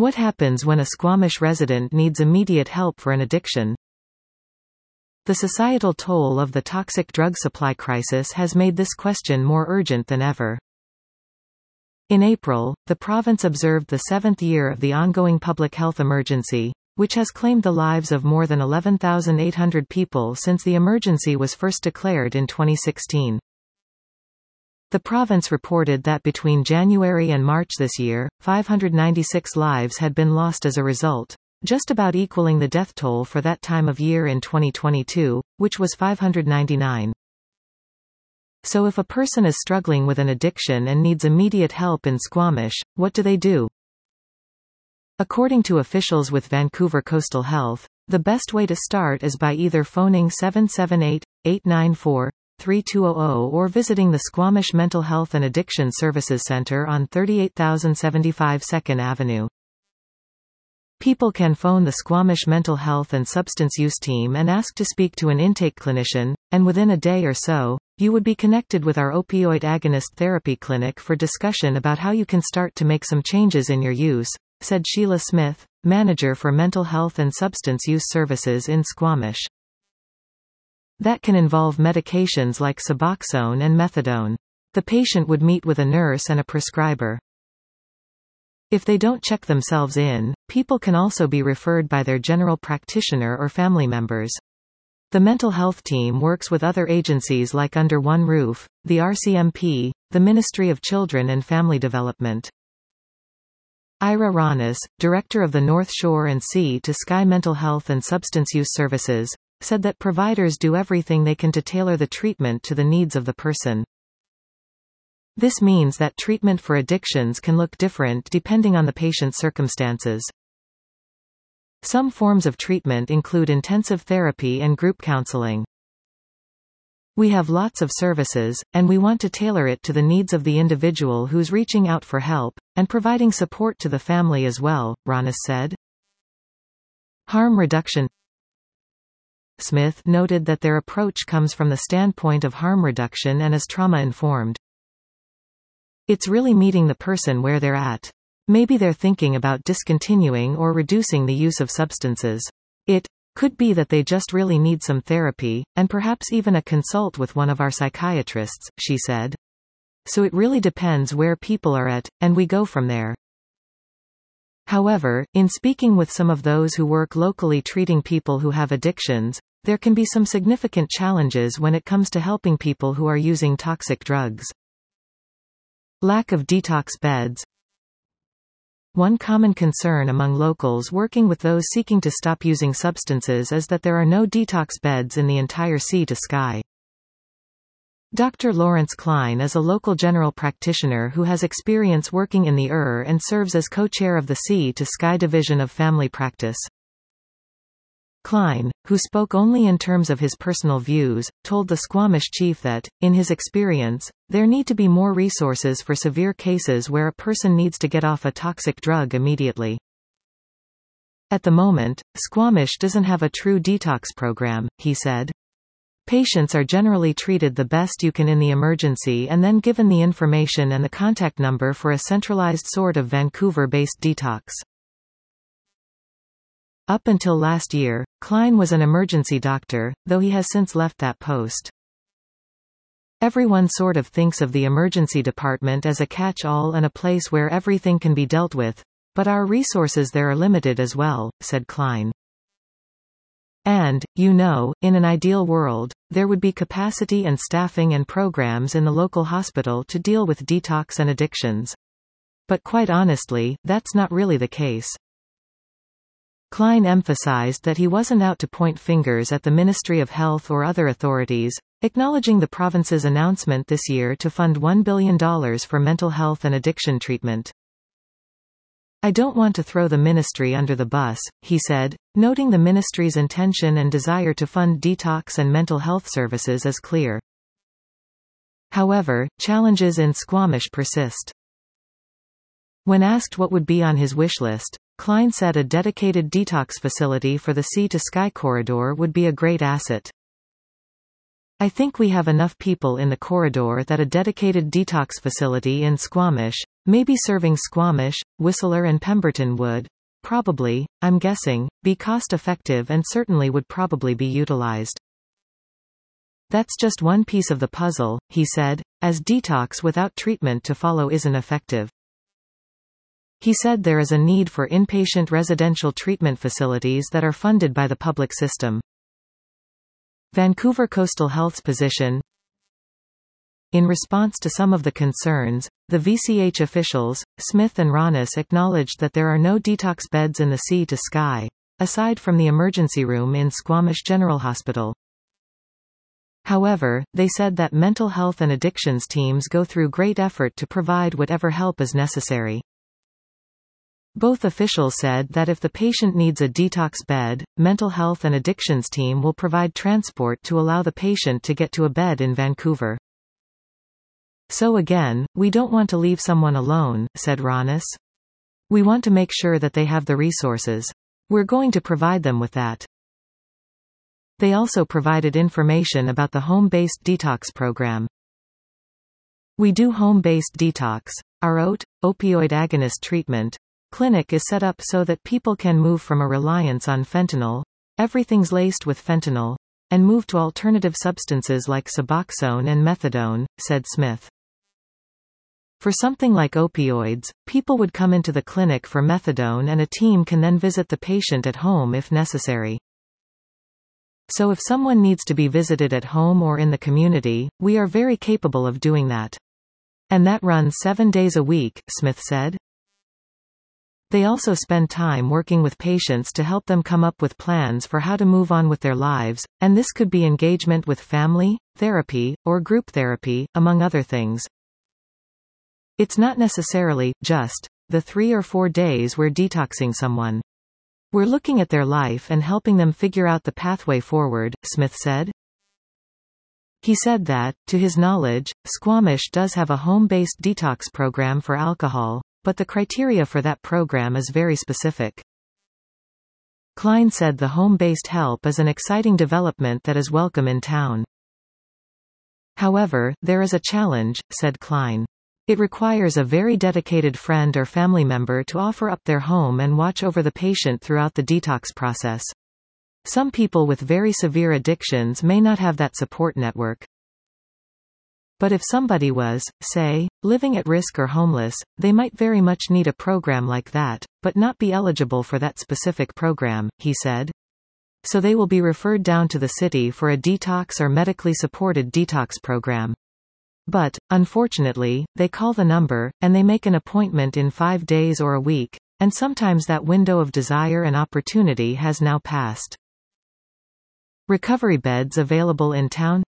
What happens when a Squamish resident needs immediate help for an addiction? The societal toll of the toxic drug supply crisis has made this question more urgent than ever. In April, the province observed the 7th year of the ongoing public health emergency, which has claimed the lives of more than 11,800 people since the emergency was first declared in 2016. The province reported that between January and March this year, 596 lives had been lost as a result, just about equaling the death toll for that time of year in 2022, which was 599. So if a person is struggling with an addiction and needs immediate help in Squamish, what do they do? According to officials with Vancouver Coastal Health, the best way to start is by either phoning 778-894-3200 or visiting the Squamish Mental Health and Addiction Services Centre on 38,075 2nd Avenue. People can phone the Squamish Mental Health and Substance Use Team and ask to speak to an intake clinician, and within a day or so, you would be connected with our opioid agonist therapy clinic for discussion about how you can start to make some changes in your use, said Sheila Smith, manager for mental health and substance use services in Squamish. That can involve medications like Suboxone and Methadone. The patient would meet with a nurse and a prescriber. If they don't check themselves in, people can also be referred by their general practitioner or family members. The mental health team works with other agencies like Under One Roof, the RCMP, the Ministry of Children and Family Development. Ira Ronis, director of the North Shore and Sea to Sky Mental Health and Substance Use Services, said that providers do everything they can to tailor the treatment to the needs of the person. This means that treatment for addictions can look different depending on the patient's circumstances. Some forms of treatment include intensive therapy and group counseling. We have lots of services, and we want to tailor it to the needs of the individual who's reaching out for help, and providing support to the family as well, Ronis said. Harm reduction. Smith noted that their approach comes from the standpoint of harm reduction and is trauma-informed. It's really meeting the person where they're at. Maybe they're thinking about discontinuing or reducing the use of substances. It could be that they just really need some therapy, and perhaps even a consult with one of our psychiatrists, she said. So it really depends where people are at, and we go from there. However, in speaking with some of those who work locally treating people who have addictions, there can be some significant challenges when it comes to helping people who are using toxic drugs. Lack of detox beds. One common concern among locals working with those seeking to stop using substances is that there are no detox beds in the entire Sea to Sky. Dr. Lawrence Klein is a local general practitioner who has experience working in the and serves as co-chair of the Sea to Sky Division of Family Practice. Klein, who spoke only in terms of his personal views, told the Squamish chief that, in his experience, there need to be more resources for severe cases where a person needs to get off a toxic drug immediately. At the moment, Squamish doesn't have a true detox program, he said. Patients are generally treated the best you can in the emergency and then given the information and the contact number for a centralized sort of Vancouver-based detox. Up until last year, Klein was an emergency doctor, though he has since left that post. Everyone sort of thinks of the emergency department as a catch-all and a place where everything can be dealt with, but our resources there are limited as well, said Klein. And, in an ideal world, there would be capacity and staffing and programs in the local hospital to deal with detox and addictions. But quite honestly, that's not really the case. Klein emphasized that he wasn't out to point fingers at the Ministry of Health or other authorities, acknowledging the province's announcement this year to fund $1 billion for mental health and addiction treatment. I don't want to throw the ministry under the bus, he said, noting the ministry's intention and desire to fund detox and mental health services is clear. However, challenges in Squamish persist. When asked what would be on his wish list, Klein said a dedicated detox facility for the Sea to Sky corridor would be a great asset. I think we have enough people in the corridor that a dedicated detox facility in Squamish, maybe serving Squamish, Whistler and Pemberton would probably, I'm guessing, be cost-effective and certainly would probably be utilized. That's just one piece of the puzzle, he said, as detox without treatment to follow isn't effective. He said there is a need for inpatient residential treatment facilities that are funded by the public system. Vancouver Coastal Health's position. In response to some of the concerns, the VCH officials, Smith and Ronis, acknowledged that there are no detox beds in the Sea to Sky, aside from the emergency room in Squamish General Hospital. However, they said that mental health and addictions teams go through great effort to provide whatever help is necessary. Both officials said that if the patient needs a detox bed, mental health and addictions team will provide transport to allow the patient to get to a bed in Vancouver. So again, we don't want to leave someone alone, said Ronis. We want to make sure that they have the resources. We're going to provide them with that. They also provided information about the home-based detox program. We do home-based detox. Our opioid agonist treatment clinic is set up so that people can move from a reliance on fentanyl, everything's laced with fentanyl, and move to alternative substances like Suboxone and methadone, said Smith. For something like opioids, people would come into the clinic for methadone and a team can then visit the patient at home if necessary. So if someone needs to be visited at home or in the community, we are very capable of doing that. And that runs 7 days a week, Smith said. They also spend time working with patients to help them come up with plans for how to move on with their lives, and this could be engagement with family, therapy, or group therapy, among other things. It's not necessarily just the 3 or 4 days we're detoxing someone. We're looking at their life and helping them figure out the pathway forward, Smith said. He said that, to his knowledge, Squamish does have a home-based detox program for alcohol, but the criteria for that program is very specific. Klein said the home-based help is an exciting development that is welcome in town. However, there is a challenge, said Klein. It requires a very dedicated friend or family member to offer up their home and watch over the patient throughout the detox process. Some people with very severe addictions may not have that support network. But if somebody was, say, living at risk or homeless, they might very much need a program like that, but not be eligible for that specific program, he said. So they will be referred down to the city for a detox or medically supported detox program. But, unfortunately, they call the number, and they make an appointment in 5 days or a week, and sometimes that window of desire and opportunity has now passed. Recovery beds available in town.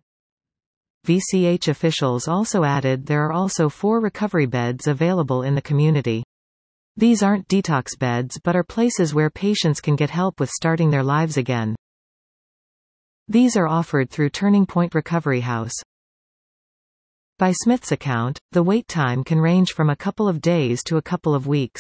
VCH officials also added there are also 4 recovery beds available in the community. These aren't detox beds but are places where patients can get help with starting their lives again. These are offered through Turning Point Recovery House. By Smith's account, the wait time can range from a couple of days to a couple of weeks.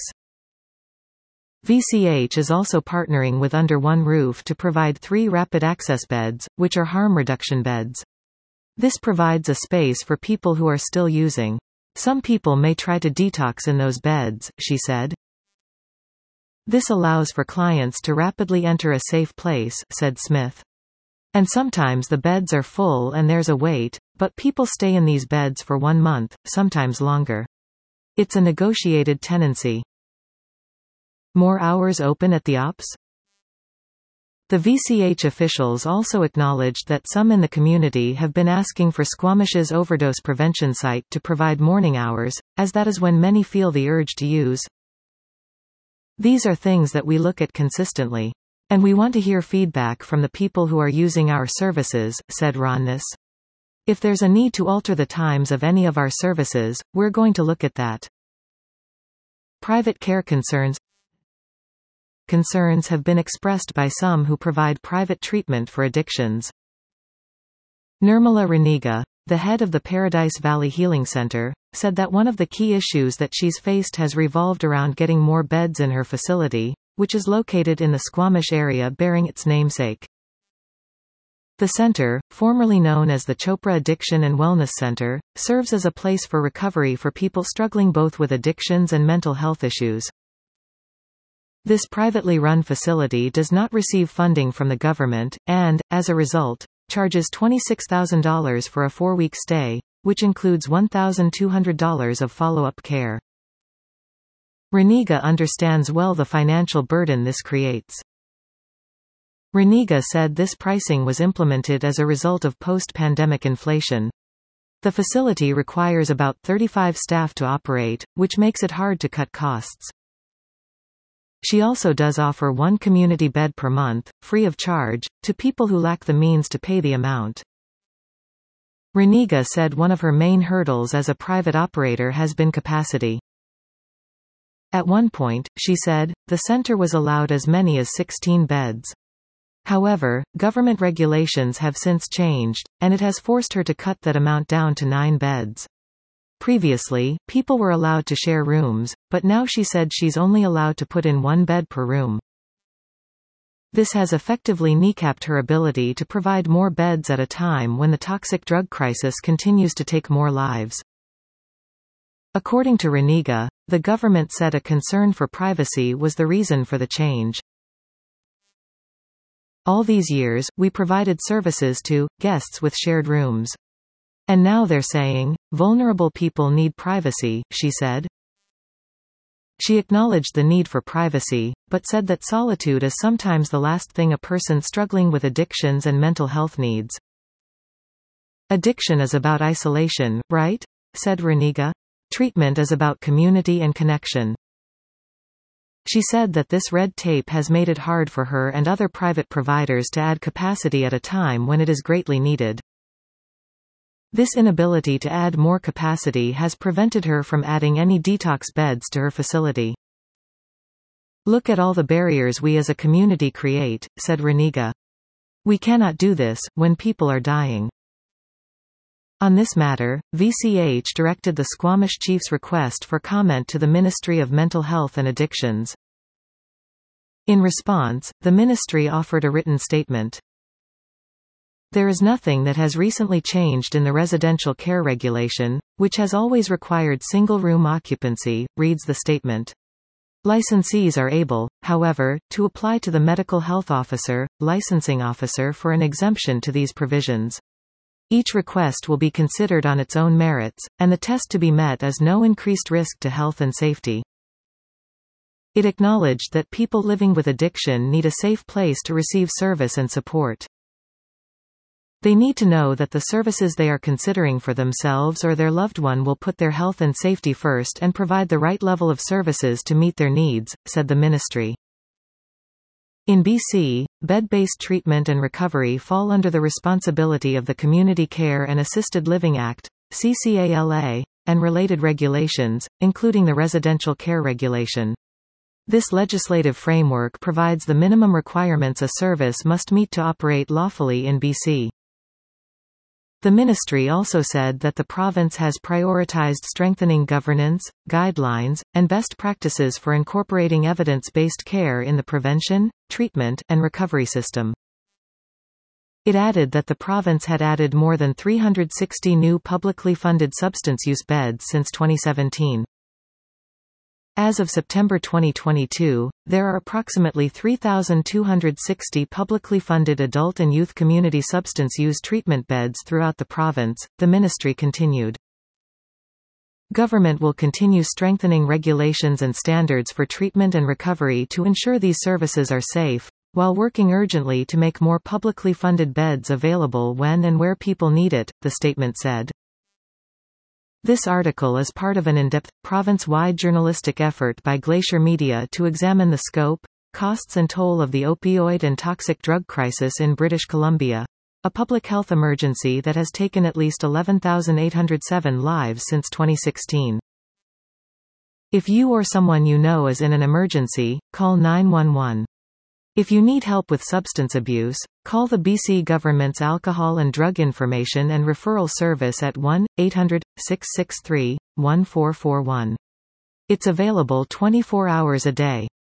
VCH is also partnering with Under One Roof to provide 3 rapid access beds, which are harm reduction beds. This provides a space for people who are still using. Some people may try to detox in those beds, she said. This allows for clients to rapidly enter a safe place, said Smith. And sometimes the beds are full and there's a wait, but people stay in these beds for 1 month, sometimes longer. It's a negotiated tenancy. More hours open at the ops? The VCH officials also acknowledged that some in the community have been asking for Squamish's overdose prevention site to provide morning hours, as that is when many feel the urge to use. These are things that we look at consistently. And we want to hear feedback from the people who are using our services, said Ronis. If there's a need to alter the times of any of our services, we're going to look at that. Private care concerns. Concerns have been expressed by some who provide private treatment for addictions. Nirmala Reniga, the head of the Paradise Valley Healing Center, said that one of the key issues that she's faced has revolved around getting more beds in her facility, which is located in the Squamish area bearing its namesake. The center, formerly known as the Chopra Addiction and Wellness Center, serves as a place for recovery for people struggling both with addictions and mental health issues. This privately run facility does not receive funding from the government, and, as a result, charges $26,000 for a 4-week stay, which includes $1,200 of follow-up care. Reniga understands well the financial burden this creates. Reniga said this pricing was implemented as a result of post-pandemic inflation. The facility requires about 35 staff to operate, which makes it hard to cut costs. She also does offer 1 community bed per month, free of charge, to people who lack the means to pay the amount. Reniga said one of her main hurdles as a private operator has been capacity. At one point, she said, the center was allowed as many as 16 beds. However, government regulations have since changed, and it has forced her to cut that amount down to 9 beds. Previously, people were allowed to share rooms, but now she said she's only allowed to put in 1 bed per room. This has effectively kneecapped her ability to provide more beds at a time when the toxic drug crisis continues to take more lives. According to Reniga, the government said a concern for privacy was the reason for the change. All these years, we provided services to guests with shared rooms. And now they're saying, vulnerable people need privacy, she said. She acknowledged the need for privacy, but said that solitude is sometimes the last thing a person struggling with addictions and mental health needs. Addiction is about isolation, right? Said Reniga. Treatment is about community and connection. She said that this red tape has made it hard for her and other private providers to add capacity at a time when it is greatly needed. This inability to add more capacity has prevented her from adding any detox beds to her facility. Look at all the barriers we as a community create, said Reniga. We cannot do this, when people are dying. On this matter, VCH directed the Squamish Chief's request for comment to the Ministry of Mental Health and Addictions. In response, the ministry offered a written statement. There is nothing that has recently changed in the residential care regulation, which has always required single-room occupancy, reads the statement. Licensees are able, however, to apply to the medical health officer, licensing officer for an exemption to these provisions. Each request will be considered on its own merits, and the test to be met is no increased risk to health and safety. It acknowledged that people living with addiction need a safe place to receive service and support. They need to know that the services they are considering for themselves or their loved one will put their health and safety first and provide the right level of services to meet their needs, said the ministry. In BC, bed-based treatment and recovery fall under the responsibility of the Community Care and Assisted Living Act, CCALA, and related regulations, including the Residential Care Regulation. This legislative framework provides the minimum requirements a service must meet to operate lawfully in BC. The ministry also said that the province has prioritized strengthening governance, guidelines, and best practices for incorporating evidence-based care in the prevention, treatment, and recovery system. It added that the province had added more than 360 new publicly funded substance use beds since 2017. As of September 2022, there are approximately 3,260 publicly funded adult and youth community substance use treatment beds throughout the province, the ministry continued. Government will continue strengthening regulations and standards for treatment and recovery to ensure these services are safe, while working urgently to make more publicly funded beds available when and where people need it, the statement said. This article is part of an in-depth, province-wide journalistic effort by Glacier Media to examine the scope, costs and toll of the opioid and toxic drug crisis in British Columbia, a public health emergency that has taken at least 11,807 lives since 2016. If you or someone you know is in an emergency, call 911. If you need help with substance abuse, call the BC Government's Alcohol and Drug Information and Referral Service at 1-800-663-1441. It's available 24 hours a day.